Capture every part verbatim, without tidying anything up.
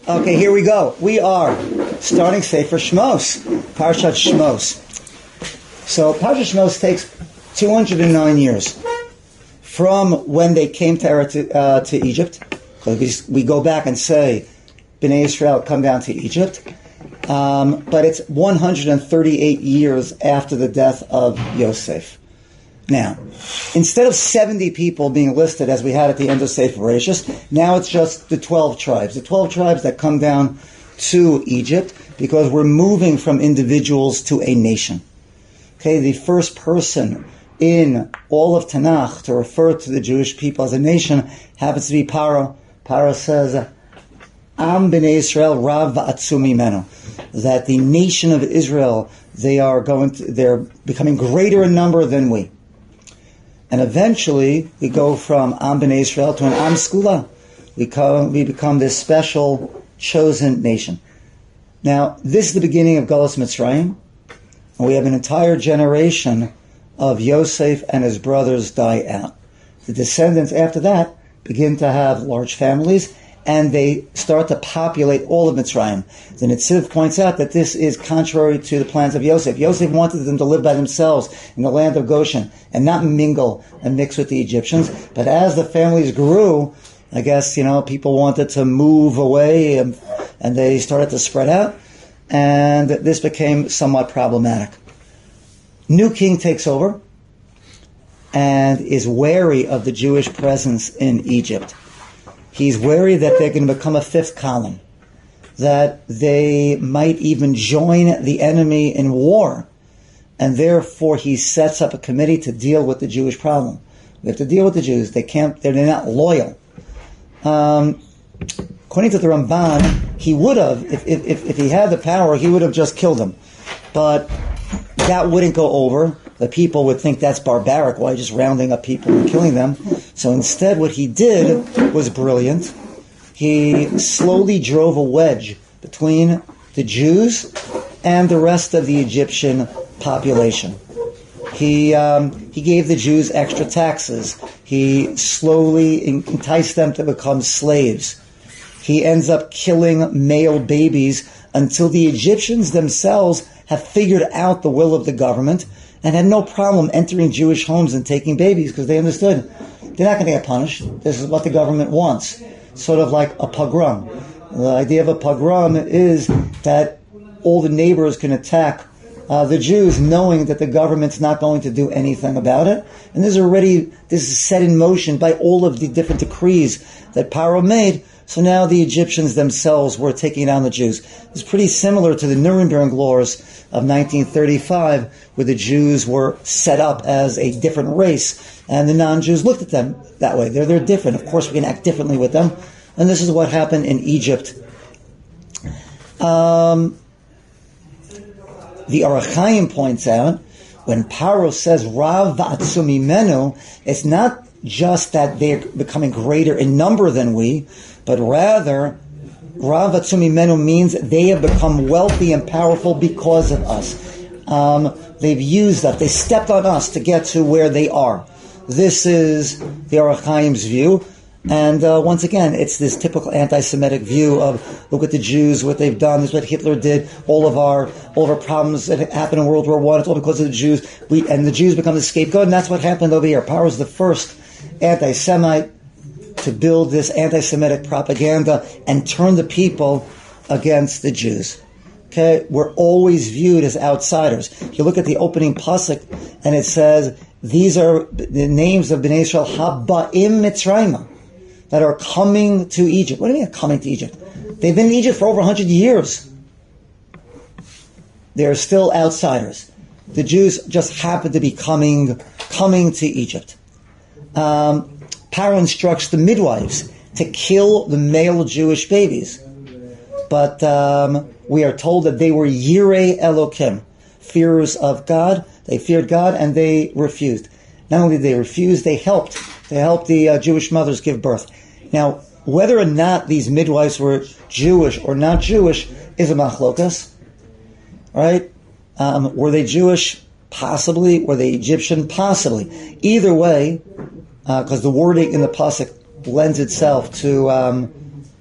Okay, here we go. We are starting Sefer Shmos, Parshat Shmos. So Parshat Shmos takes two hundred nine years from when they came to, Eretz, uh, to Egypt. Because we, we go back and say, Bnei Israel come down to Egypt. Um, but it's one hundred thirty-eight years after the death of Yosef. Now, instead of seventy people being listed as we had at the end of Sefer Bereshis, now it's just the twelve tribes. The twelve tribes that come down to Egypt because we're moving from individuals to a nation. Okay, the first person in all of Tanakh to refer to the Jewish people as a nation happens to be Paro. Paro says, Am Bnei Israel Rav Va'atzum Mimenu, that the nation of Israel, they are going to, they're becoming greater in number than we. And eventually, we go from Am Bnei Israel to an Am Skula. We, come, we become this special, chosen nation. Now, this is the beginning of Galus Mitzrayim. And we have an entire generation of Yosef and his brothers die out. The descendants after that begin to have large families, and they start to populate all of Mitzrayim. The Netziv points out that this is contrary to the plans of Yosef. Yosef wanted them to live by themselves in the land of Goshen and not mingle and mix with the Egyptians. But as the families grew, I guess, you know, people wanted to move away, and, and they started to spread out, and this became somewhat problematic. New king takes over and is wary of the Jewish presence in Egypt. He's wary that they're going to become a fifth column, that they might even join the enemy in war, and therefore he sets up a committee to deal with the Jewish problem. We have to deal with the Jews. They can't. They're not loyal. Um, according to the Ramban, he would have, if, if if he had the power, he would have just killed them, but that wouldn't go over. The people would think that's barbaric. Why just rounding up people and killing them? So instead what he did was brilliant. He slowly drove a wedge between the Jews and the rest of the Egyptian population. He um, he gave the Jews extra taxes. He slowly enticed them to become slaves. He ends up killing male babies until the Egyptians themselves have figured out the will of the government and had no problem entering Jewish homes and taking babies because they understood they're not going to get punished. This is what the government wants. Sort of like a pogrom. The idea of a pogrom is that all the neighbors can attack uh, the Jews knowing that the government's not going to do anything about it. And this is already, this is set in motion by all of the different decrees that Paro made. So now the Egyptians themselves were taking down the Jews. It's pretty similar to the Nuremberg laws of nineteen thirty-five, where the Jews were set up as a different race, and the non-Jews looked at them that way. They're, they're different. Of course, we can act differently with them. And this is what happened in Egypt. Um, the Orach Chaim points out, when Paro says, Rav va'atzum mimenu, it's not just that they're becoming greater in number than we, but rather, Rav va'atzum mimenu means they have become wealthy and powerful because of us. Um, they've used us. They stepped on us to get to where they are. This is the Orach Chaim's view. And uh, once again, it's this typical anti-Semitic view of, look at the Jews, what they've done, this is what Hitler did, all of our all of our problems that happened in World War One, it's all because of the Jews. We And the Jews become the scapegoat, and that's what happened over here. Paro is the first anti-Semite to build this anti-Semitic propaganda and turn the people against the Jews. Okay, we're always viewed as outsiders. You look at the opening pasuk, and it says, these are the names of Bnei Israel, Haba'im Mitzrayim, that are coming to Egypt. What do you mean coming to Egypt? They've been in Egypt for over one hundred years. They're still outsiders. The Jews just happen to be coming, coming to Egypt. Um, Paro instructs the midwives to kill the male Jewish babies. But um, we are told that they were Yirei Elokim, fearers of God. They feared God and they refused. Not only did they refuse, they helped. They helped the uh, Jewish mothers give birth. Now, whether or not these midwives were Jewish or not Jewish is a machlokas. Right? Um, were they Jewish? Possibly. Were they Egyptian? Possibly. Either way, because uh, the wording in the pasuk lends itself to um,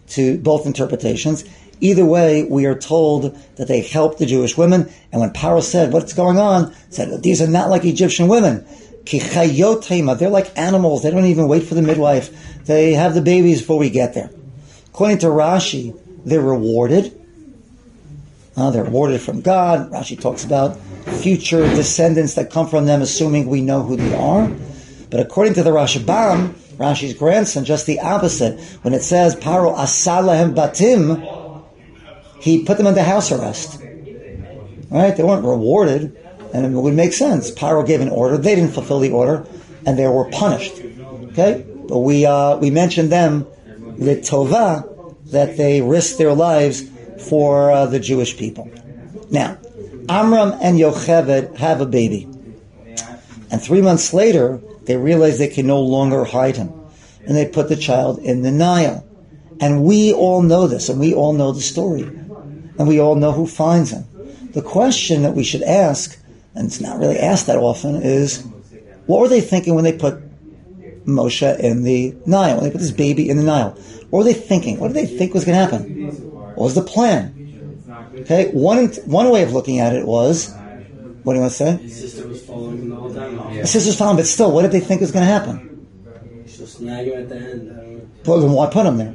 to both interpretations. Either way, we are told that they helped the Jewish women. And when Paro said, what's going on? Said, these are not like Egyptian women. Ki chayot heima. They're like animals. They don't even wait for the midwife. They have the babies before we get there. According to Rashi, they're rewarded. Uh, they're rewarded from God. Rashi talks about future descendants that come from them, assuming we know who they are. But according to the Rashbam, Rashi's grandson, just the opposite. When it says, Paro asa lahem batim, he put them under house arrest. Right? They weren't rewarded. And it would make sense. Paro gave an order. They didn't fulfill the order. And they were punished. Okay? But we uh, we mentioned them, l'tova, that they risked their lives for uh, the Jewish people. Now, Amram and Yocheved have a baby. And three months later, they realize they can no longer hide him. And they put the child in the Nile. And we all know this, and we all know the story. And we all know who finds him. The question that we should ask, and it's not really asked that often, is what were they thinking when they put Moshe in the Nile, when they put this baby in the Nile? What were they thinking? What did they think was going to happen? What was the plan? Okay, one one way of looking at it was, what do you want to say? His sister was following him the whole time. Yeah. The sister was following, but still, what did they think was going to happen? She'll snag him at the end. Well, then why put him there?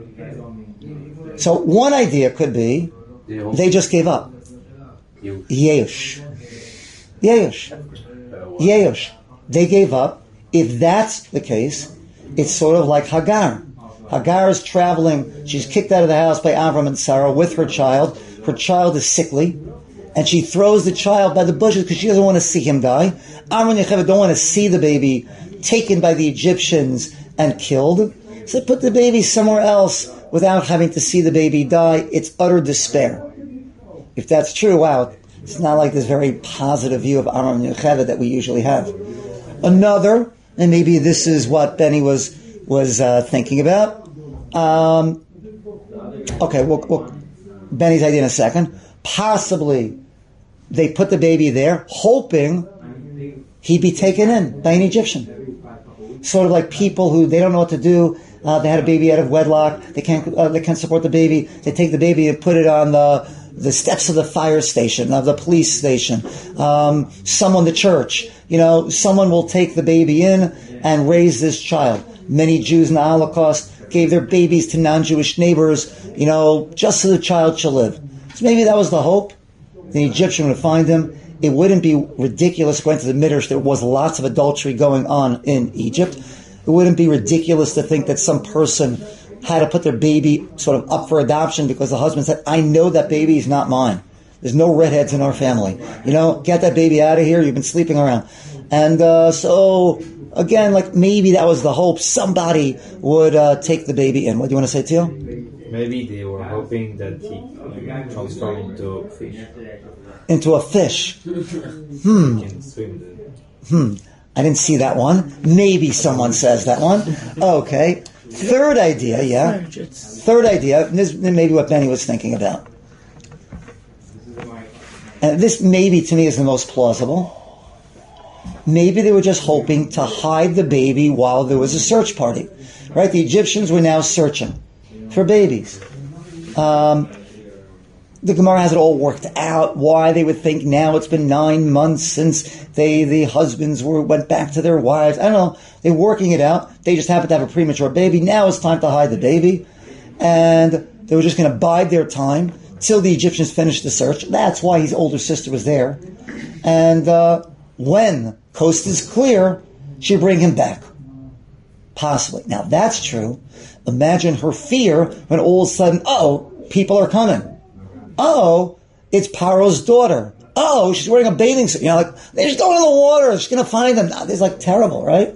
So one idea could be they just gave up. Yeush. Yeush. Yeush. They gave up. If that's the case, it's sort of like Hagar. Hagar is traveling. She's kicked out of the house by Avram and Sarah with her child. Her child is sickly. And she throws the child by the bushes because she doesn't want to see him die. Amram and Yocheved don't want to see the baby taken by the Egyptians and killed. So they put the baby somewhere else without having to see the baby die. It's utter despair. If that's true, wow, it's not like this very positive view of Amram and Yocheved that we usually have. Another, and maybe this is what Benny was was uh, thinking about. Um, okay, we'll, we'll Benny's idea in a second. Possibly they put the baby there, hoping he'd be taken in by an Egyptian. Sort of like people who they don't know what to do. Uh, they had a baby out of wedlock. They can't. Uh, they can't support the baby. They take the baby and put it on the the steps of the fire station, of the police station. Um, someone, the church. You know, someone will take the baby in and raise this child. Many Jews in the Holocaust gave their babies to non-Jewish neighbors. You know, just so the child shall live. So maybe that was the hope. The Egyptian would find him. It wouldn't be ridiculous, according to the Midrash, there was lots of adultery going on in Egypt. It wouldn't be ridiculous to think that some person had to put their baby sort of up for adoption because the husband said, I know that baby is not mine. There's no redheads in our family. You know, get that baby out of here. You've been sleeping around. And uh, so, again, like maybe that was the hope. Somebody would uh, take the baby in. What do you want to say, Teal? Maybe they were hoping that he um, transformed into a fish. Into a fish. Hmm. He can swim then. Hmm. I didn't see that one. Maybe someone says that one. Okay. Third idea, yeah. Third idea. This is maybe what Benny was thinking about. And this maybe to me is the most plausible. Maybe they were just hoping to hide the baby while there was a search party. Right? The Egyptians were now searching for babies. Um, the Gemara has it all worked out. Why they would think now it's been nine months since they the husbands were went back to their wives. I don't know. They're working it out. They just happened to have a premature baby. Now it's time to hide the baby. And they were just going to bide their time till the Egyptians finished the search. That's why his older sister was there. And uh, when coast is clear, she'll bring him back. Possibly. Now, that's true. Imagine her fear when all of a sudden, oh, people are coming. Oh, it's Paro's daughter. Oh, she's wearing a bathing suit. You know, like, they're just going in the water. She's going to find them. It's like terrible, right?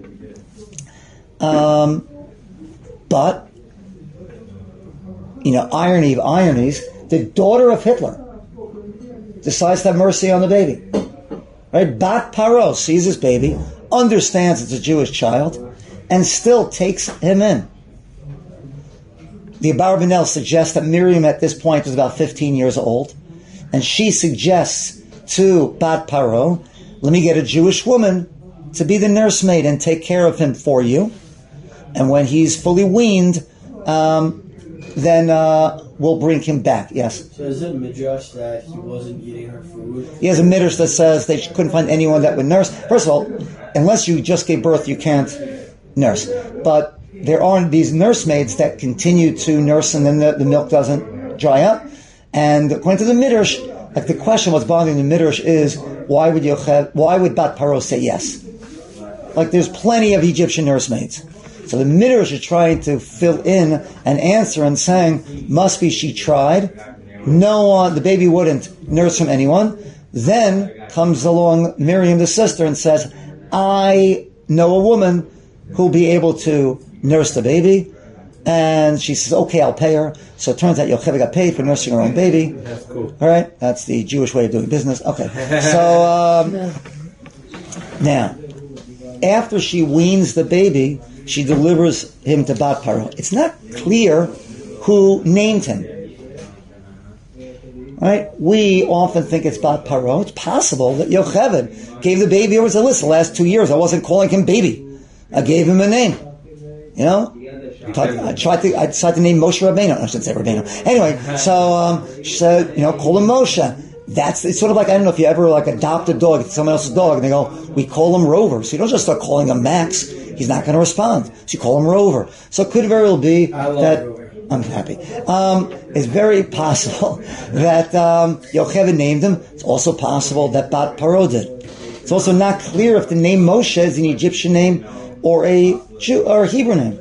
Um, but, you know, irony of ironies, the daughter of Hitler decides to have mercy on the baby. Right? Bat Paro sees his baby, understands it's a Jewish child, and still takes him in. The Abarbanel suggests that Miriam at this point was about fifteen years old, and she suggests to Bat Paro, let me get a Jewish woman to be the nursemaid and take care of him for you. And when he's fully weaned, um, then uh, we'll bring him back. Yes. So is it midrash that he wasn't eating her food? He has a midrash that says they couldn't find anyone that would nurse. First of all, unless you just gave birth, you can't nurse. But there are these nursemaids that continue to nurse, and then the, the milk doesn't dry up. And according to the midrash, like the question what's bothering the midrash is why would Yocheved, why would Bat Paro say yes? Like there's plenty of Egyptian nursemaids. So the midrash is trying to fill in an answer and saying, must be she tried. No one, the baby wouldn't nurse from anyone. Then comes along Miriam, the sister, and says, I know a woman who'll be able to nurse the baby. And she says, okay, I'll pay her. So it turns out Yocheved got paid for nursing her own baby. That's cool. All right, that's the Jewish way of doing business. Okay, so um, now, after she weans the baby, she delivers him to Bat Paro. It's not clear who named him. Right? We often think it's Bat Paro. It's possible that Yocheved gave the baby over to listen. The last two years, I wasn't calling him baby. I gave him a name. You know? I tried to, I decided to name Moshe Rabbeinu. I shouldn't say Rabbeinu. Anyway, so um, she said, you know, call him Moshe. That's, it's sort of like, I don't know if you ever like adopt a dog, it's someone else's dog, and they go, we call him Rover. So you don't just start calling him Max. He's not going to respond. So you call him Rover. So it could very well be that, Rover. I'm happy. Um, it's very possible that um, Yocheved named him. It's also possible that Bat Paro did. It's also not clear if the name Moshe is an Egyptian name or a Jew or a Hebrew name.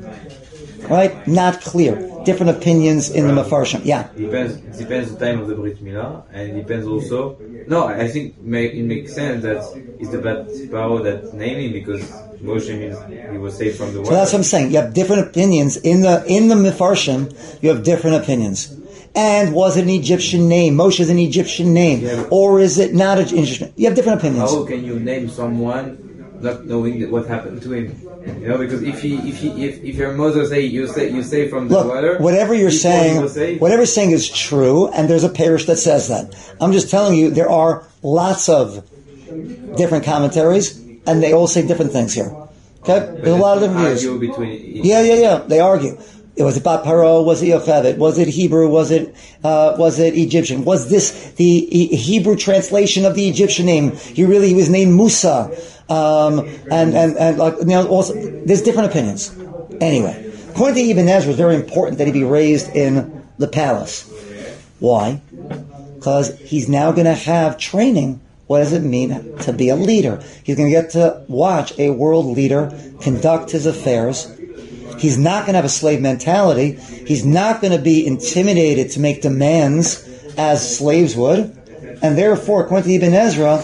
Right? Not clear. Different opinions in the Mefarshim. Yeah. It depends. It depends the time of the Brit Milah, and it depends also. No, I think it makes sense that it's the Bat Paro that named him because Moshe means he was saved from the water. So that's what I'm saying. You have different opinions in the in the Mefarshim. You have different opinions. And was it an Egyptian name? Moshe is an Egyptian name, yeah, or is it not an Egyptian? You have different opinions. How can you name someone not knowing what happened to him? You know, because if he, if he, if, if your mother say you say you say from the Look, water, whatever you're saying, whatever you're saying is true, and there's a parish that says that. I'm just telling you, there are lots of different commentaries, and they all say different things here. Okay, there's a lot of different views. Between yeah, yeah, yeah. They argue. It was it Bat Paro? Was it Yocheved? Was it Hebrew? Was it uh, was it Egyptian? Was this the e- Hebrew translation of the Egyptian name? He really he was named Musa. Um, and, and, and like, you know, also, there's different opinions. Anyway, according to Ibn Ezra, it's very important that he be raised in the palace. Why? Because he's now going to have training. What does it mean to be a leader? He's going to get to watch a world leader conduct his affairs. He's not going to have a slave mentality. He's not going to be intimidated to make demands as slaves would. And therefore, according to Ibn Ezra,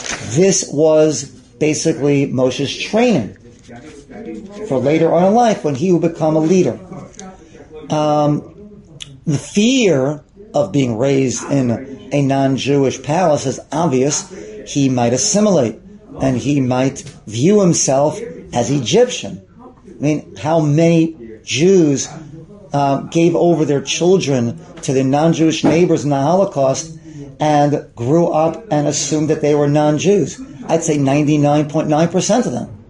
this was basically Moshe's training for later on in life when he would become a leader. Um, the fear of being raised in a non-Jewish palace is obvious. He might assimilate and he might view himself as Egyptian. I mean, how many Jews uh, gave over their children to their non-Jewish neighbors in the Holocaust and grew up and assumed that they were non-Jews? I'd say ninety-nine point nine percent of them.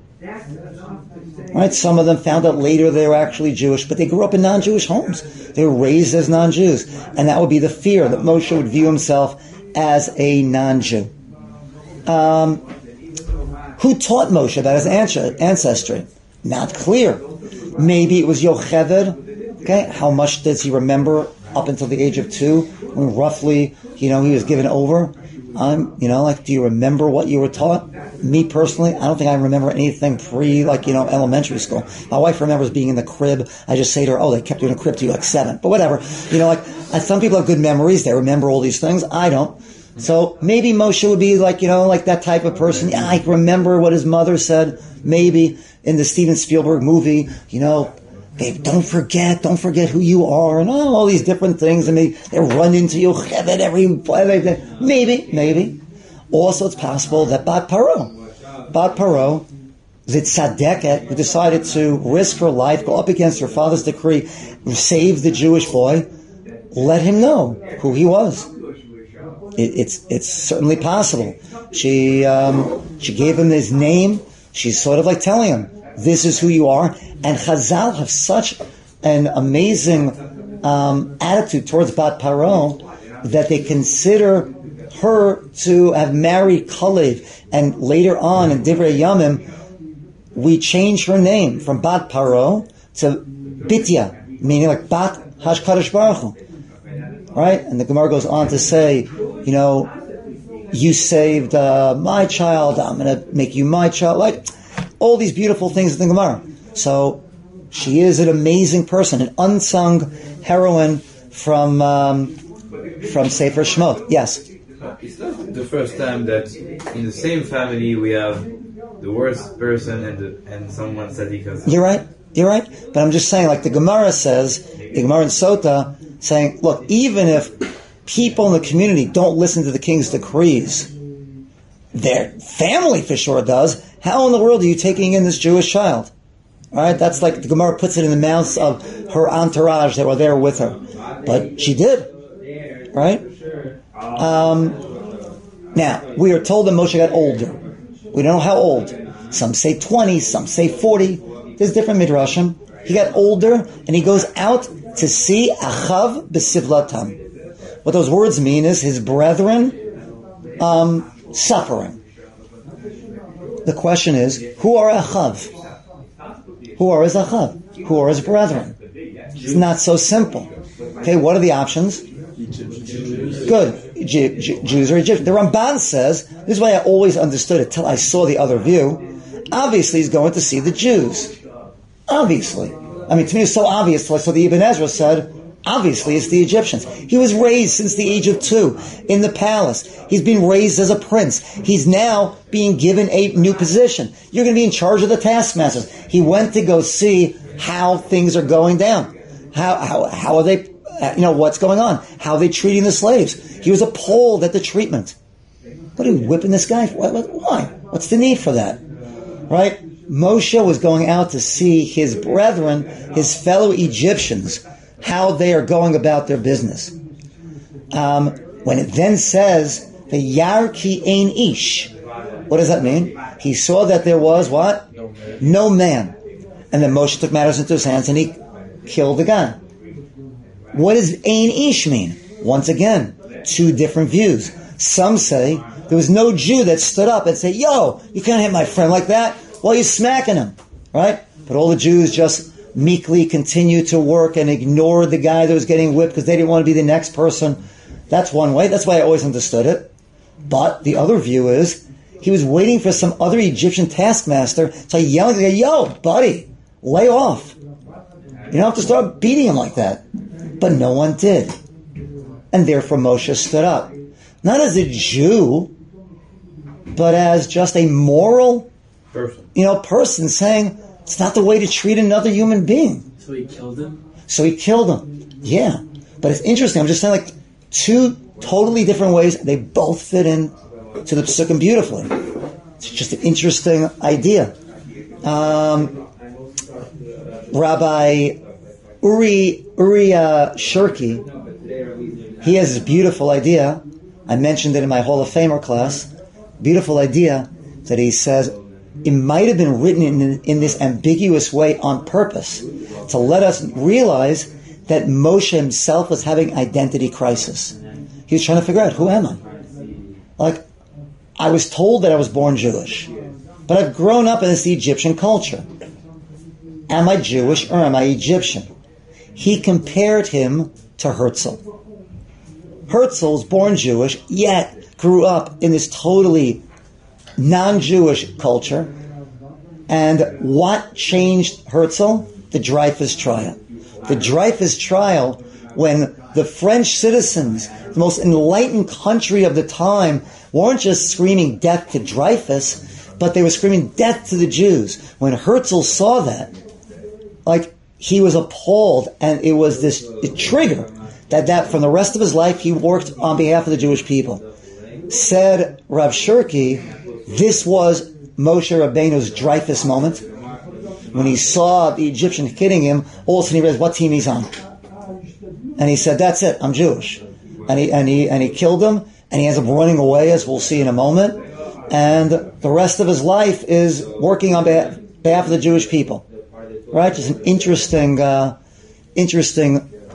Right? Some of them found out later they were actually Jewish, but they grew up in non-Jewish homes. They were raised as non-Jews. And that would be the fear that Moshe would view himself as a non-Jew. Um, who taught Moshe about his ancestry? Not clear. Maybe it was Yocheved. Okay, how much does he remember up until the age of two, when roughly, you know, he was given over? I'm, you know, like, do you remember what you were taught? Me personally, I don't think I remember anything pre, like, you know, elementary school. My wife remembers being in the crib. I just say to her, oh, they kept you in a crib till you were like seven. But whatever. You know, like, some people have good memories. They remember all these things. I don't. So maybe Moshe would be like, you know, like that type of person. Yeah, I remember what his mother said. Maybe in the Steven Spielberg movie, you know, babe, don't forget, don't forget who you are, and oh, all these different things, and they, they run into Yocheved every, maybe, maybe. Also, it's possible that Bat Paro, Bat Paro, the tzaddiket who decided to risk her life, go up against her father's decree, save the Jewish boy, let him know who he was. It, it's it's certainly possible. She um, she gave him his name. She's sort of like telling him, this is who you are. And Chazal have such an amazing um, attitude towards Bat Paro that they consider her to have married Kalev, and later on in Divrei Yamim, we change her name from Bat Paro to Bitya, meaning like Bat Hashkadosh Baruch Hu. Right? And the Gemara goes on to say, you know, you saved uh, my child, I'm going to make you my child. Like, all these beautiful things in the Gemara. So, she is an amazing person, an unsung heroine from um, from Sefer Shemot. Yes? It's not the first time that in the same family we have the worst person and the, and someone tzaddik. You're right. You're right. But I'm just saying, like the Gemara says, the Gemara in Sota, saying, look, even if people in the community don't listen to the king's decrees, their family for sure does. How in the world are you taking in this Jewish child? All right, that's like the Gemara puts it in the mouths of her entourage that were there with her. But she did. Right? Um, now, we are told that Moshe got older. We don't know how old. Some say twenty, some say forty. There's different midrashim. He got older, and he goes out to see Achav b'sivlatam. What those words mean is his brethren um, suffering. The question is, who are Achav? Who are his Achav? Who are his brethren? It's not so simple. Okay, what are the options? Good. Jew, Jew, Jews or Egyptians. The Ramban says, this is why I always understood it till I saw the other view. Obviously, he's going to see the Jews. Obviously. I mean, to me, it's so obvious till I saw the Ibn Ezra said, obviously, it's the Egyptians. He was raised since the age of two in the palace. He's been raised as a prince. He's now being given a new position. You're going to be in charge of the taskmasters. He went to go see how things are going down. How, how, how are they, you know, what's going on? How are they treating the slaves? He was appalled at the treatment. What are you whipping this guy for? Why? What's the need for that? Right? Moshe was going out to see his brethren, his fellow Egyptians, how they are going about their business. Um, when it then says, the Yar ki ein ish, what does that mean? He saw that there was what? No man. No man. And then Moshe took matters into his hands and he killed the guy. What does ein ish mean? Once again, two different views. Some say there was no Jew that stood up and said, yo, you can't hit my friend like that. Well, you're smacking him, right? But all the Jews just meekly continued to work and ignored the guy that was getting whipped because they didn't want to be the next person. That's one way. That's why I always understood it. But the other view is he was waiting for some other Egyptian taskmaster to yelling, yo, buddy, lay off. You don't have to start beating him like that. But no one did. And therefore Moshe stood up. Not as a Jew, but as just a moral person. You know, person saying it's not the way to treat another human being. So he killed him? So he killed him. Yeah. But it's interesting. I'm just saying like two totally different ways. They both fit in to the Psukim beautifully. It's just an interesting idea. Um, Rabbi Uri, Uri uh, Shirky, he has this beautiful idea. I mentioned it in my Hall of Famer class. Beautiful idea that he says it might have been written in, in this ambiguous way on purpose to let us realize that Moshe himself was having identity crisis. He was trying to figure out, who am I? Like, I was told that I was born Jewish, but I've grown up in this Egyptian culture. Am I Jewish or am I Egyptian? He compared him to Herzl. Herzl's born Jewish, yet grew up in this totally non-Jewish culture. And what changed Herzl? The Dreyfus trial. The Dreyfus trial, when the French citizens, the most enlightened country of the time, weren't just screaming death to Dreyfus, but they were screaming death to the Jews. When Herzl saw that, like, he was appalled, and it was this trigger that, that from the rest of his life he worked on behalf of the Jewish people. Said Rav Shirky, this was Moshe Rabbeinu's Dreyfus moment. When he saw the Egyptian hitting him, all of a sudden he realized what team he's on. And he said, that's it, I'm Jewish. And he, and he, and he killed him, and he ends up running away, as we'll see in a moment. And the rest of his life is working on behalf, behalf of the Jewish people. Right? Just an interesting, uh, interesting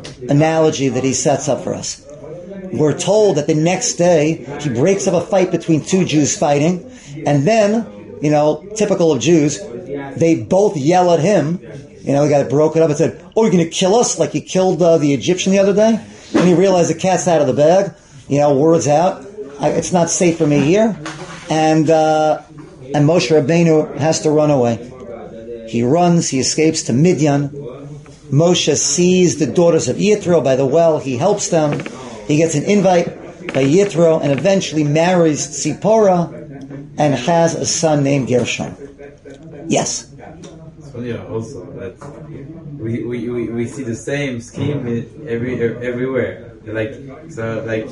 analogy that he sets up for us. We're told that the next day he breaks up a fight between two Jews fighting, and then, you know, typical of Jews, they both yell at him. You know, the guy broke it up and said, "Oh, you're going to kill us like you killed uh, the Egyptian the other day?" And he realized the cat's out of the bag. You know, words out. I, it's not safe for me here. And uh, and Moshe Rabbeinu has to run away. He runs. He escapes to Midian. Moshe sees the daughters of Yitro by the well. He helps them. He gets an invite by Yitro and eventually marries Tzipora and has a son named Gershon. Yes. So yeah, also that we, we, we, we see the same scheme in every everywhere. Like so, like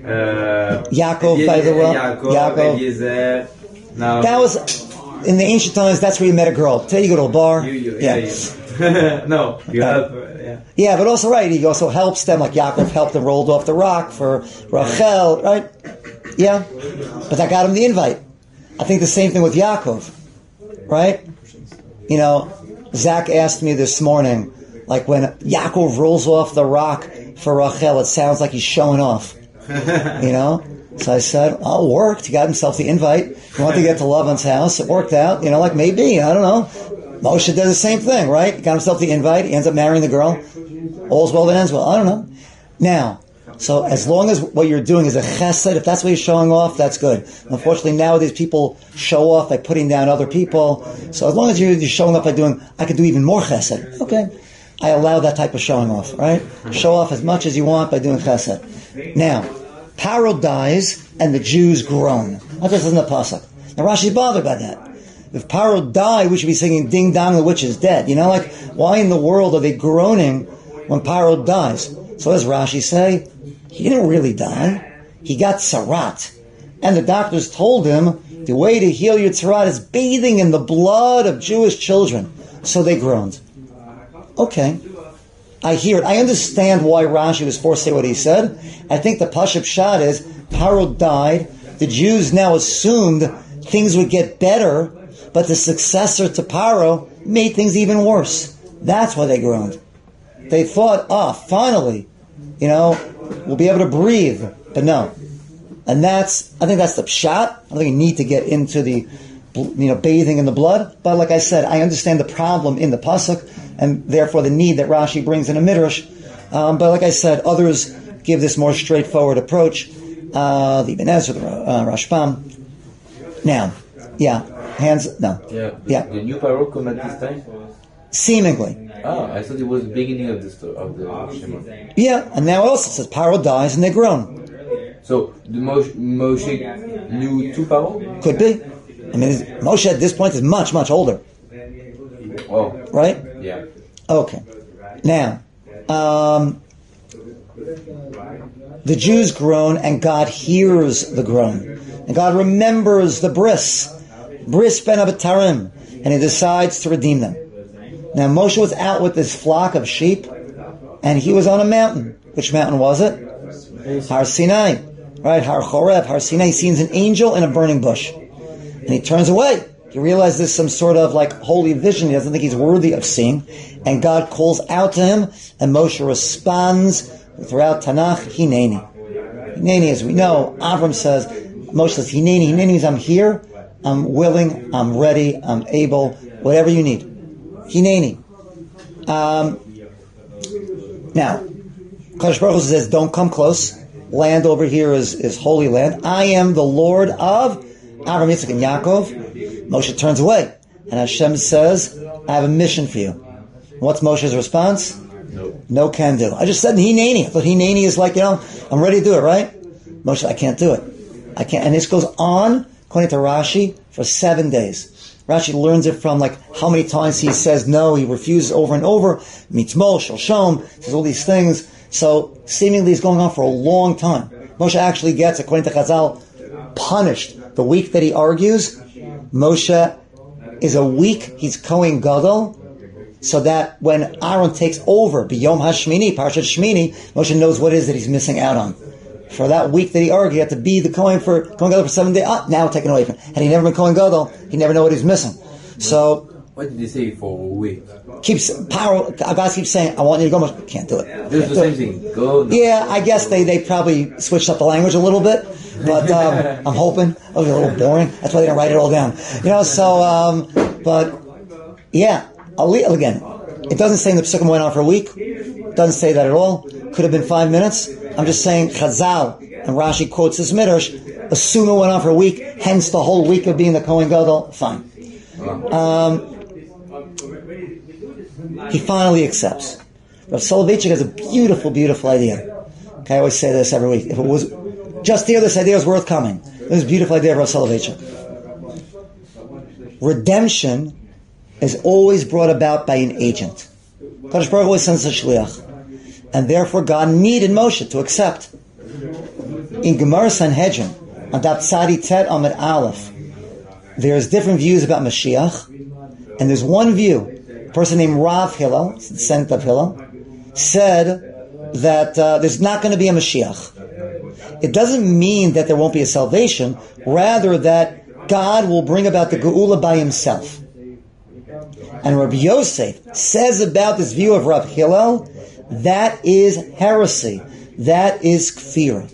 uh, Yaakov by the well. Yaakov, Yaakov. Eliezer. Now That was in the ancient times. That's where you met a girl. Today you go to a bar. You, you, yeah. yeah. no, you have. Uh, yeah. Yeah, but also right. He also helps them, like Yaakov helped them rolled off the rock for Rachel, right? Yeah, but that got him the invite. I think the same thing with Yaakov, right? You know, Zach asked me this morning, like when Yaakov rolls off the rock for Rachel, it sounds like he's showing off. You know? So I said, oh, it worked. He got himself the invite. He wanted to get to Lavan's house. It worked out. You know, like maybe, I don't know. Moshe does the same thing, right? He got himself the invite. He ends up marrying the girl. All's well that ends well. I don't know. Now, so as long as what you're doing is a chesed, if that's what you're showing off, that's good. Unfortunately, nowadays people show off by putting down other people. So as long as you're, you're showing off by doing, I can do even more chesed. Okay. I allow that type of showing off, right? Show off as much as you want by doing chesed. Now, Paro dies and the Jews groan. That just isn't a pasuk. Now Rashi's bothered by that. If Paro died, we should be singing "Ding Dong, the witch is dead." You know, like why in the world are they groaning when Paro dies? So what does Rashi say? He didn't really die. He got tzarat, and the doctors told him the way to heal your tzarat is bathing in the blood of Jewish children. So they groaned. Okay. I hear it. I understand why Rashi was forced to say what he said. I think the Pashup Shad is, Paro died, the Jews now assumed things would get better, but the successor to Paro made things even worse. That's why they groaned. They thought, ah, finally, you know, we'll be able to breathe. But no. And that's, I think that's the pshat. I don't think you need to get into the, you know, bathing in the blood. But like I said, I understand the problem in the pasuk, and therefore the need that Rashi brings in a midrash. Um, but like I said, others give this more straightforward approach. Uh, the Ibn Ezra, the uh, Rashbam. Now, yeah, hands, no. Yeah. Yeah. The new Paro come at this time? Seemingly. Oh, I thought it was the beginning of the story, of the Shema. Yeah, and now also it says Paro dies and they groan. So, the Moshe, Moshe knew two Paro? Could be. I mean, Moshe at this point is much, much older. Oh. Right? Yeah. Okay. Now, um, the Jews groan and God hears the groan. And God remembers the bris. Bris ben Abatarim. And he decides to redeem them. Now, Moshe was out with this flock of sheep, and he was on a mountain. Which mountain was it? Har Sinai. Right? Har Choreb. Har Sinai. He sees an angel in a burning bush. And he turns away. He realizes there's some sort of like holy vision he doesn't think he's worthy of seeing. And God calls out to him, and Moshe responds throughout Tanakh, Hineni. Hineni, as we know, Avram says, Moshe says, Hineni, Hineni means I'm here, I'm willing, I'm ready, I'm able, whatever you need. Hineni. Um, now, Kadosh Baruch Hu says, don't come close. Land over here is, is holy land. I am the Lord of Avram, Yitzchak, and Yaakov. Moshe turns away. And Hashem says, I have a mission for you. What's Moshe's response? No. No can do. I just said Hineni. I thought Hineni is like, you know, I'm ready to do it, right? Moshe, I can't do it. I can't. And this goes on, according to Rashi, for seven days. Rashi learns it from like how many times he says no, he refuses over and over, mitzmol, shalshom, says all these things. So seemingly it's going on for a long time. Moshe actually gets, according to Chazal, punished the week that he argues. Moshe is a week, he's Kohen Gadol, so that when Aaron takes over, B'yom HaShmini, Parshat Shmini, Moshe knows what it is that he's missing out on. For that week that he argued, he had to be the Kohen for Kohen Gadol for seven days. Ah, now taken away from him. Had he never been Kohen Gadol, he'd never know what he's missing. So What did he say for a week? Keeps power. God keeps saying, "I want you to go." Moshe can't do it. This is the same thing. Go. No. Yeah, I guess they, they probably switched up the language a little bit, but um, I'm hoping it'll be a little boring. That's why they didn't write it all down. You know, so um, but yeah, I'll leave, again, it doesn't say the Psukim went on for a week. It doesn't say that at all. Could have been five minutes. I'm just saying Chazal, and Rashi quotes this midrash, assume it went on for a week, hence the whole week of being the Kohen Gadol. Fine. Um, he finally accepts. Rav Soloveitchik has a beautiful, beautiful idea. Okay, I always say this every week. If it was just here, this idea was worth coming. It was a beautiful idea of Rav Soloveitchik. Redemption is always brought about by an agent. Kadosh Baruch Hu always sends a shliach, and therefore God needed Moshe to accept. In Gemara Sanhedrin, on Daf Tzadi Tet Amud Aleph, there's different views about Mashiach, and there's one view. A person named Rav Hillel, descendant of Hillel, said that uh, there's not going to be a Mashiach. It doesn't mean that there won't be a salvation, rather that God will bring about the Geula by himself. And Rabbi Yosef says about this view of Rav Hillel, that is heresy. That is kfirah.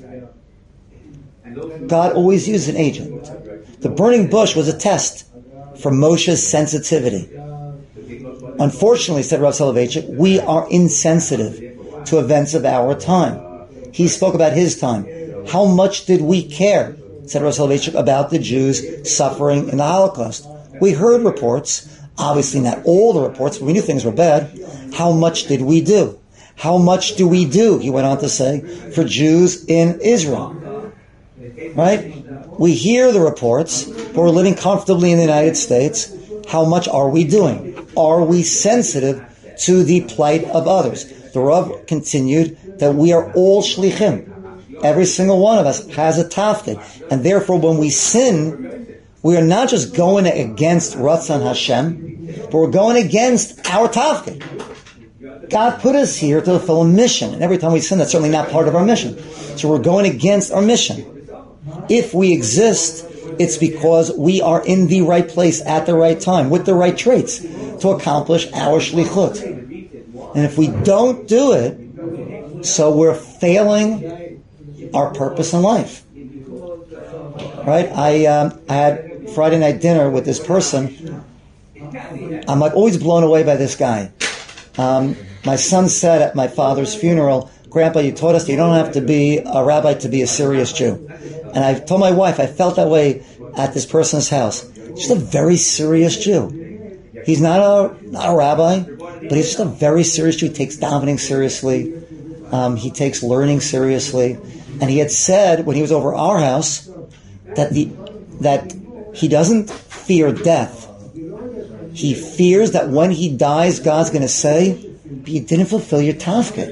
God always used an agent. The burning bush was a test for Moshe's sensitivity. Unfortunately, said Rav Soloveitchik, we are insensitive to events of our time. He spoke about his time. How much did we care, said Rav Soloveitchik, about the Jews suffering in the Holocaust? We heard reports, obviously not all the reports, but we knew things were bad. How much did we do? How much do we do, he went on to say, for Jews in Israel? Right? We hear the reports, but we're living comfortably in the United States. How much are we doing? Are we sensitive to the plight of others? The Rav continued that we are all shlichim. Every single one of us has a tafkid. And therefore, when we sin, we are not just going against Ratzon Hashem, but we're going against our tafkid. God put us here to fulfill a mission. And every time we sin, that's certainly not part of our mission. So we're going against our mission. If we exist, it's because we are in the right place at the right time with the right traits to accomplish our shlichut. And if we don't do it, so we're failing our purpose in life. Right? I, um, I had Friday night dinner with this person. I'm like always blown away by this guy. Um, my son said at my father's funeral, Grandpa, you taught us that you don't have to be a rabbi to be a serious Jew. And I told my wife I felt that way at this person's house. He's just a very serious Jew. He's not a not a rabbi, but he's just a very serious Jew. He takes davening seriously. Um, he takes learning seriously. And he had said when he was over our house that the that he doesn't fear death. He fears that when he dies, God's going to say, but you didn't fulfill your tafkid.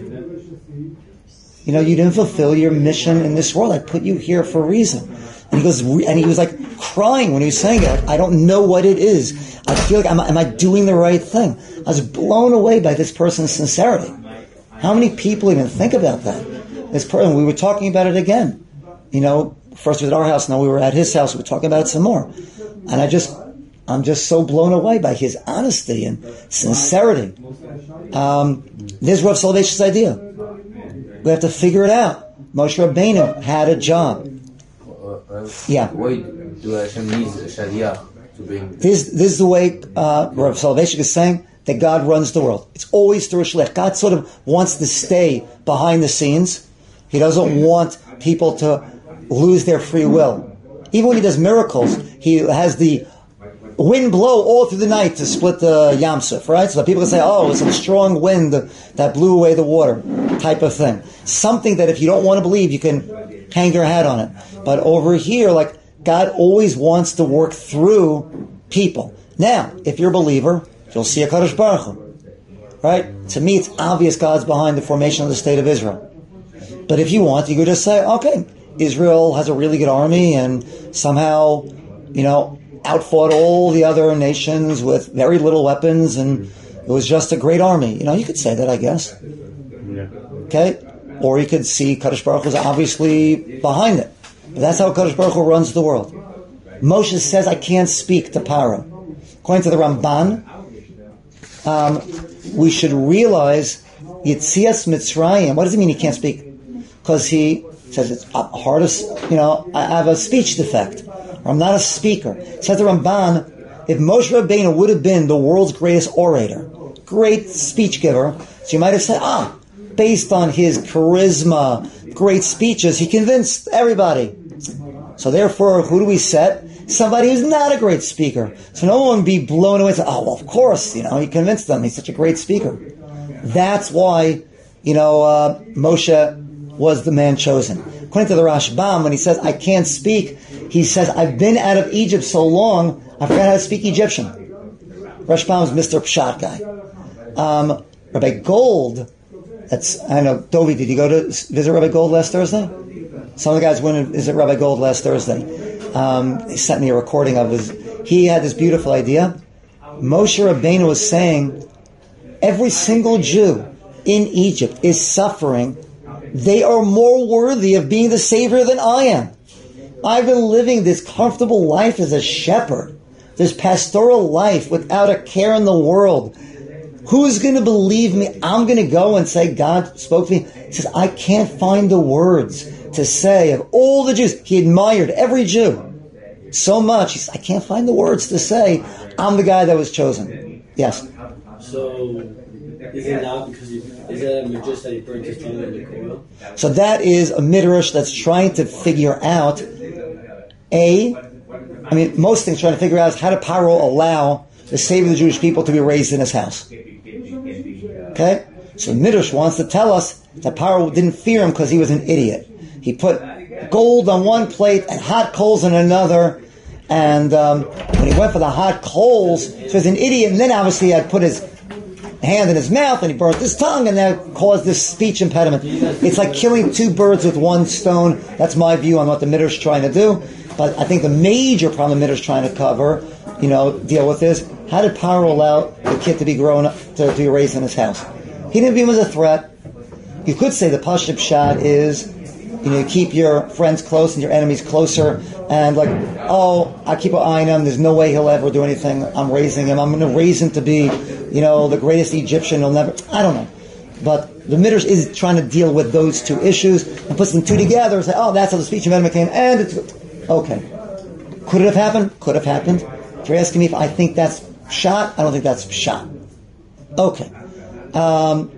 You know, you didn't fulfill your mission in this world. I put you here for a reason. And he goes, and he was like crying when he was saying it. I don't know what it is. I feel like, am I, am I doing the right thing? I was blown away by this person's sincerity. How many people even think about that? This person, we were talking about it again. You know, first we were at our house, now we were at his house. We were talking about it some more. And I just, I'm just so blown away by his honesty and sincerity. Um, this is Rav Soloveitchik's idea. We have to figure it out. Moshe Rabbeinu had a job. Uh, yeah. Why do Hashem need Shaliach to bring? This, this is the way uh, Rav Soloveitchik is saying that God runs the world. It's always through a shliach. God sort of wants to stay behind the scenes. He doesn't want people to lose their free will. Even when he does miracles, he has the wind blow all through the night to split the Yam Suf, right? So that people can say, oh, it's a strong wind that blew away the water, type of thing. Something that if you don't want to believe, you can hang your hat on it. But over here, like, God always wants to work through people. Now, if you're a believer, you'll see a Kadosh Baruch Hu, right? To me, it's obvious God's behind the formation of the state of Israel. But if you want, you could just say, okay, Israel has a really good army and somehow, you know, outfought all the other nations with very little weapons, and it was just a great army. You know, you could say that, I guess. Yeah. Okay? Or you could see Kadosh Baruch Hu is obviously behind it. But that's how Kadosh Baruch Hu runs the world. Moshe says, I can't speak to Paro. According to the Ramban, um, we should realize Yitzias Mitzrayim. What does it mean he can't speak? Because he says it's hard to, you know, I have a speech defect, or I'm not a speaker. Says the Ramban, if Moshe Rabbeinu would have been the world's greatest orator, great speech giver, so you might have said, ah, based on his charisma, great speeches, he convinced everybody. So therefore, who do we set? Somebody who's not a great speaker. So no one be blown away and say, oh, well, of course, you know, he convinced them. He's such a great speaker. That's why, you know, uh, Moshe was the man chosen. According to the Rashbam, when he says, I can't speak, he says, I've been out of Egypt so long, I forgot how to speak Egyptian. Rashbam is Mister Pshat guy. Um, Rabbi Gold, that's, I know, Dovi, did you go to visit Rabbi Gold last Thursday? Some of the guys went to visit Rabbi Gold last Thursday. Um, he sent me a recording of his, he had this beautiful idea. Moshe Rabbeinu was saying, every single Jew in Egypt is suffering. They are more worthy of being the Savior than I am. I've been living this comfortable life as a shepherd, this pastoral life without a care in the world. Who's going to believe me? I'm going to go and say, God spoke to me. He says, I can't find the words to say of all the Jews. He admired every Jew so much. He said, I can't find the words to say, I'm the guy that was chosen. Yes? So, is it not because he, is that a midrash that he burnt his tongue in the coil? So that is a midrash that's trying to figure out a, I mean, most things trying to figure out is how did Paro allow the Savior of the Jewish people to be raised in his house. Okay? So Midrash wants to tell us that Paro didn't fear him because he was an idiot. He put gold on one plate and hot coals on another, and um, when he went for the hot coals, so he was an idiot, and then obviously he had put his hand in his mouth and he burnt his tongue, and that caused this speech impediment. It's like killing two birds with one stone. That's my view on what the Midrash is trying to do. But I think the major problem the Midrash is trying to cover, you know, deal with is, how did Paro allow the kid to be grown up, to, to be raised in his house? He didn't view him as a threat. You could say the Pashut Pshat is, you know, you keep your friends close and your enemies closer, and like, oh, I keep an eye on him, there's no way he'll ever do anything, I'm raising him, I'm going to raise him to be, you know, the greatest Egyptian, he'll never, I don't know. But the Midrash is trying to deal with those two issues, and puts them two together and say, oh, that's how the speech impediment came, and it's, okay. Could it have happened? Could have happened. If you're asking me if I think that's Pshat, I don't think that's Pshat. Okay. Um,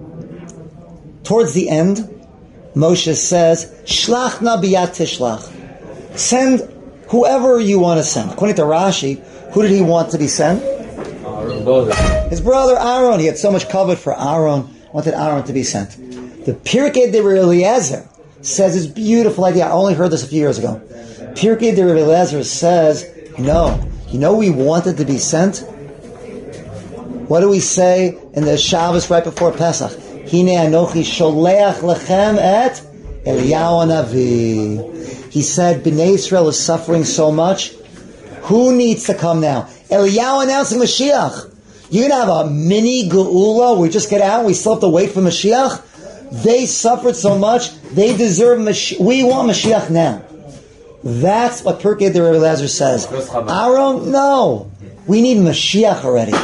towards the end, Moshe says, Shlach na biyat tishlach. Send whoever you want to send. According to Rashi, who did he want to be sent? His brother Aaron. He had so much covet for Aaron, wanted Aaron to be sent. The Pirkei de Eliezer says this beautiful idea. I only heard this a few years ago. Pirkei de Eliezer says, no, you know we wanted to be sent? What do we say in the Shabbos right before Pesach? Hine anochi sholeach lechem et Eliyahu Hanavi. He said, Bnei Israel is suffering so much. Who needs to come now? Eliyahu announcing Mashiach. You're going to have a mini geula. We just get out and we still have to wait for Mashiach. They suffered so much. They deserve Mashiach. We want Mashiach now. That's what Pirkei de Eliezer says. Aaron, no. We need Mashiach already.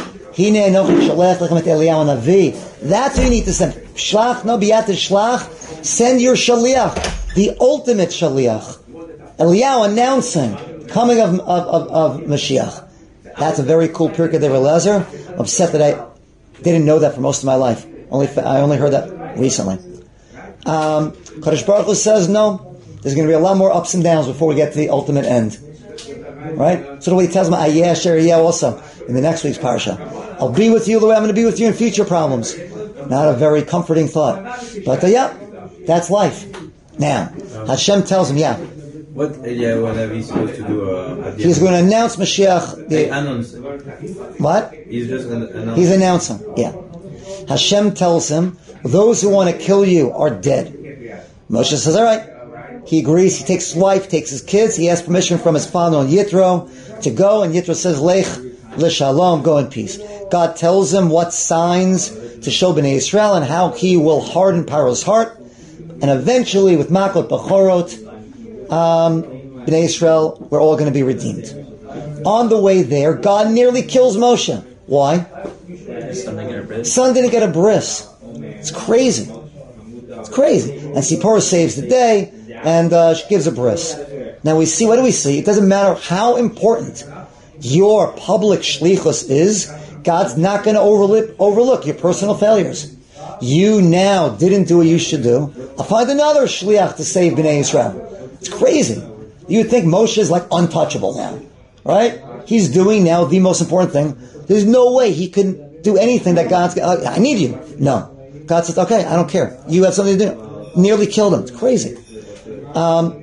That's what you need to send. Shlach, no biyat shlach. Send your shaliach, the ultimate shaliach. Eliyahu announcing coming of of, of, of Mashiach. That's a very cool Pirkei de Eliezer. I'm upset that I didn't know that for most of my life. Only I only heard that recently. Um, Kadosh Baruch Hu says no. There's going to be a lot more ups and downs before we get to the ultimate end. Right? So the way he tells me, Ayeh Asher Yeh also in the next week's parsha. I'll be with you the way I'm going to be with you in future problems. Not a very comforting thought. But uh, yeah, that's life. Now, Hashem tells him, yeah. What Eliyahu Hanavi is supposed to do? Uh, He's going to announce Mashiach. The, announce. What? He's just going to announce. He's announcing, yeah. Hashem tells him, those who want to kill you are dead. Moshe says, all right. He agrees. He takes his wife, takes his kids. He asks permission from his father and Yitro to go, and Yitro says, Lech l'shalom, go in peace. God tells him what signs to show Bnei Israel and how he will harden Paro's heart. And eventually, with Makot Bechorot, um, Bnei Israel, we're all going to be redeemed. On the way there, God nearly kills Moshe. Why? Son didn't get a bris. It's crazy. It's crazy. And Sipporah saves the day, and uh, she gives a bris. Now we see, what do we see? It doesn't matter how important your public shlichus is, God's not going to overlook, overlook your personal failures. You now didn't do what you should do. I'll find another shliach to save Bnei Yisrael. It's crazy. You would think Moshe is like untouchable now, right? He's doing now the most important thing. There's no way he can do anything that God's, uh, I need you. No. God says, okay, I don't care. You have something to do. Nearly killed him. It's crazy. Um,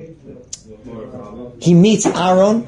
he meets Aaron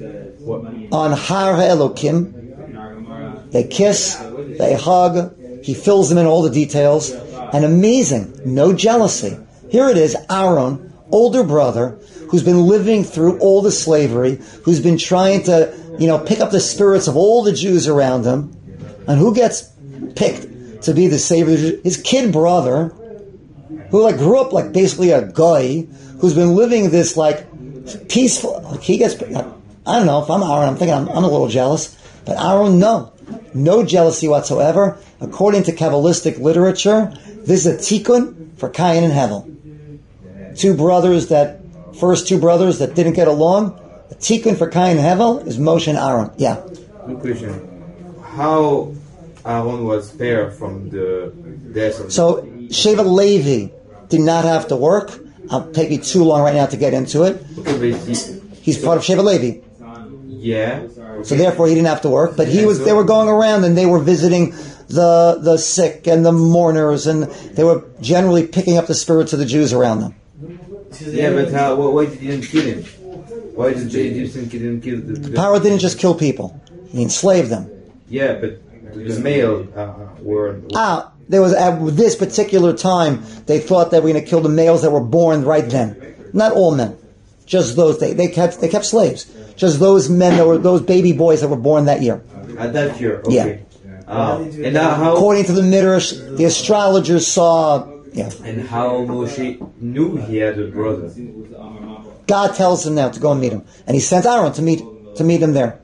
on Har HaElokim. They kiss, they hug. He fills them in all the details. And amazing, no jealousy. Here it is, Aaron, older brother, who's been living through all the slavery, who's been trying to, you know, pick up the spirits of all the Jews around him. And who gets picked to be the savior? His kid brother, who like grew up like basically a guy, who's been living this like peaceful, like he gets, I don't know, if I'm Aaron, I'm thinking I'm, I'm a little jealous. But Aaron, no. No jealousy whatsoever. According to Kabbalistic literature, this is a tikkun for Cain and Hevel. Two brothers that, first two brothers that didn't get along. A tikkun for Cain and Hevel is Moshe and Aaron. Yeah. Good question. How Aaron was spared from the death of So, Shevet Levi did not have to work. I'll take you too long right now to get into it. Okay, but he, He's part of Shevet Levi. yeah. So therefore he didn't have to work, but he was, they were going around and they were visiting the, the sick and the mourners, and they were generally picking up the spirits of the Jews around them. Yeah, but how, why did he didn't kill him? Why did the Egyptians didn't kill the, the Paro didn't just kill people. He enslaved them. Yeah, but the male uh, were... Ah, there was, at this particular time, they thought that we were going to kill the males that were born right then. Not all men. Just those, they, they kept, they kept slaves. Just those men that were, those baby boys that were born that year. At that year, okay. Yeah. Uh, and now how... According to the Midrash, the astrologers saw, yeah. And how Moshe knew he had a brother. God tells him now to go and meet him. And he sent Aaron to meet, to meet him there.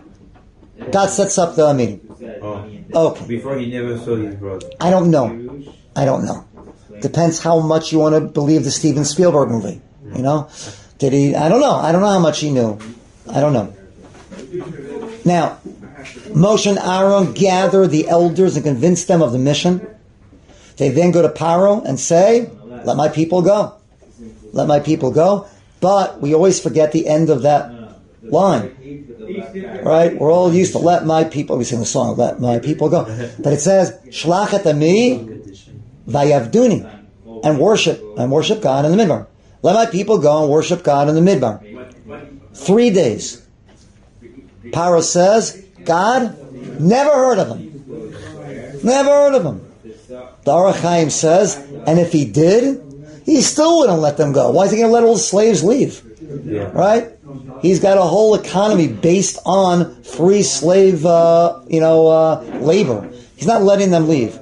God sets up the meeting. Oh. Okay. Before he never saw his brother. I don't know. I don't know. Depends how much you want to believe the Steven Spielberg movie. You know? Did he? I don't know. I don't know how much he knew. I don't know. Now, Moshe and Aaron gather the elders and convince them of the mission. They then go to Paro and say, let my people go. Let my people go. But we always forget the end of that line. Right? We're all used to let my people, we sing the song, let my people go. But it says, Shlach et ami vayavduni, and worship, and worship God in the Midbar. Let my people go and worship God in the Midbar. Three days. Paro says, God, never heard of him. Never heard of him. The Orach Chaim says, and if he did, he still wouldn't let them go. Why is he going to let all the slaves leave? Yeah. Right? He's got a whole economy based on free slave, uh, you know, uh, labor. He's not letting them leave.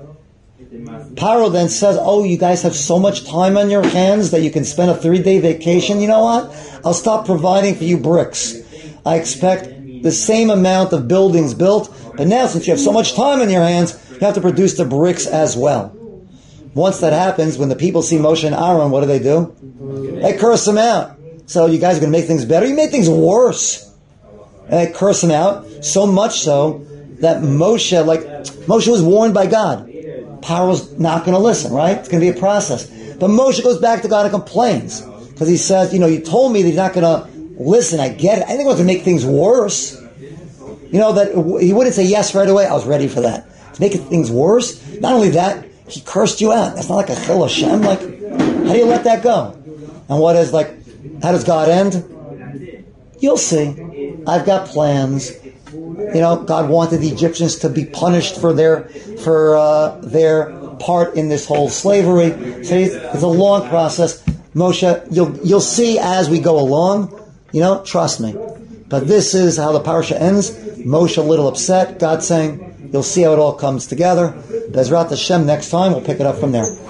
Paro then says, oh, you guys have so much time on your hands that you can spend a three-day vacation. You know what? I'll stop providing for you bricks. I expect the same amount of buildings built, but now since you have so much time on your hands, you have to produce the bricks as well. Once that happens, when the people see Moshe and Aaron, what do they do? They curse them out. So you guys are going to make things better? You made things worse. And they curse them out, so much so that Moshe, like, Moshe was warned by God. Paro's not going to listen, right? It's going to be a process. But Moshe goes back to God and complains. Because he says, you know, you told me that he's not going to listen. I get it. I think it was to make things worse. You know, that he wouldn't say yes right away. I was ready for that. To make things worse, not only that, he cursed you out. That's not like a chil Hashem. Like, how do you let that go? And what is like, how does God end? You'll see. I've got plans. You know, God wanted the Egyptians to be punished for their for uh, their part in this whole slavery. So it's a long process. Moshe, you'll you'll see as we go along. You know, trust me. But this is how the parasha ends. Moshe a little upset. God saying, you'll see how it all comes together. Bezrat Hashem, next time we'll pick it up from there.